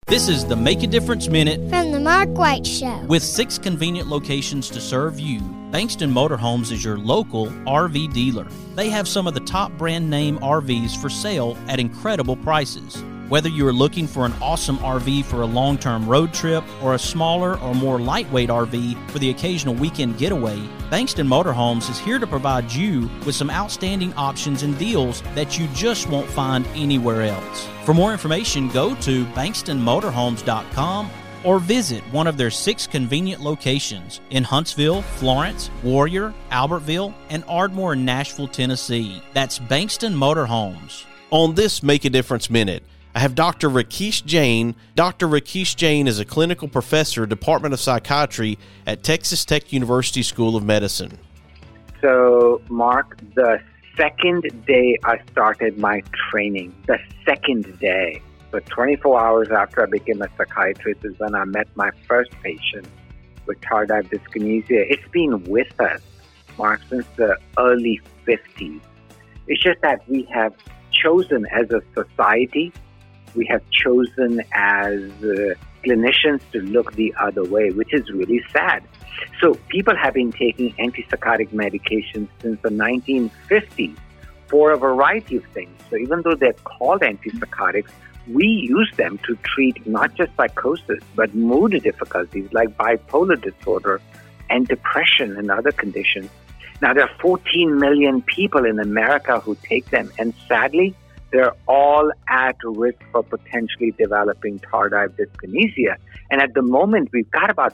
This is the Make a Difference Minute from the Mark White Show. With 6 convenient locations to serve you, Bankston Motorhomes is your local RV dealer. They have some of the top brand name RVs for sale at incredible prices. Whether you are looking for an awesome RV for a long-term road trip or a smaller or more lightweight RV for the occasional weekend getaway, Bankston Motorhomes is here to provide you with some outstanding options and deals that you just won't find anywhere else. For more information, go to bankstonmotorhomes.com or visit one of their 6 convenient locations in Huntsville, Florence, Warrior, Albertville, and Ardmore in Nashville, Tennessee. That's Bankston Motorhomes. On this Make a Difference Minute, I have Dr. Rakesh Jain. Dr. Rakesh Jain is a clinical professor, Department of Psychiatry at Texas Tech University School of Medicine. So, Mark, the second day I started my training, the second day, so 24 hours after I became a psychiatrist is when I met my first patient with tardive dyskinesia. It's been with us, Mark, since the early 50s. It's just that we have chosen as a society, we have chosen as clinicians to look the other way, which is really sad. So people have been taking antipsychotic medications since the 1950s for a variety of things. So even though they're called antipsychotics, we use them to treat not just psychosis, but mood difficulties like bipolar disorder and depression and other conditions. Now, there are 14 million people in America who take them, and sadly, they're all at risk for potentially developing tardive dyskinesia. And at the moment, we've got about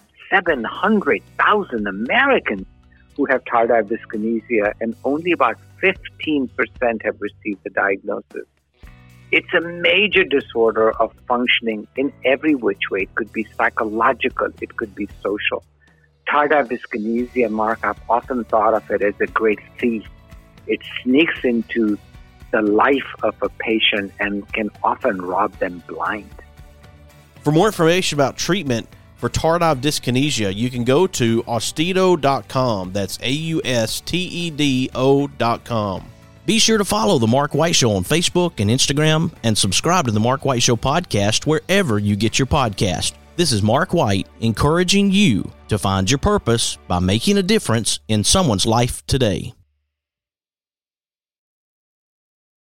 700,000 Americans who have tardive dyskinesia, and only about 15% have received the diagnosis. It's a major disorder of functioning in every which way. It could be psychological, it could be social. Tardive dyskinesia, Mark, I've often thought of it as a great thief. It sneaks into the life of a patient and can often rob them blind. For more information about treatment for tardive dyskinesia, you can go to austedo.com. That's AUSTEDO.com. Be sure to follow The Mark White Show on Facebook and Instagram, and subscribe to The Mark White Show podcast wherever you get your podcast. This is Mark White, encouraging you to find your purpose by making a difference in someone's life today.